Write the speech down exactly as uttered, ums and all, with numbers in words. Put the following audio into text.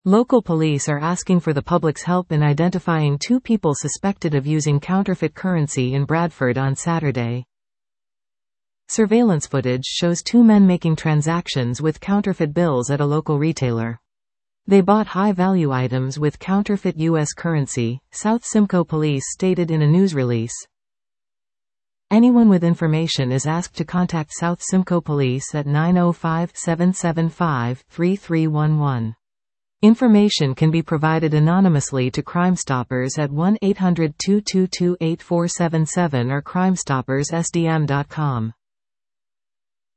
Local police are asking for the public's help in identifying two people suspected of using counterfeit currency in Bradford on Saturday. Surveillance footage shows two men making transactions with counterfeit bills at a local retailer. They bought high-value items with counterfeit U S currency, South Simcoe Police stated in a news release. Anyone with information is asked to contact South Simcoe Police at nine oh five, seven seven five, three three one one. Information can be provided anonymously to Crime Stoppers at one eight hundred, two two two, eight four seven seven or crime stoppers s d m dot com.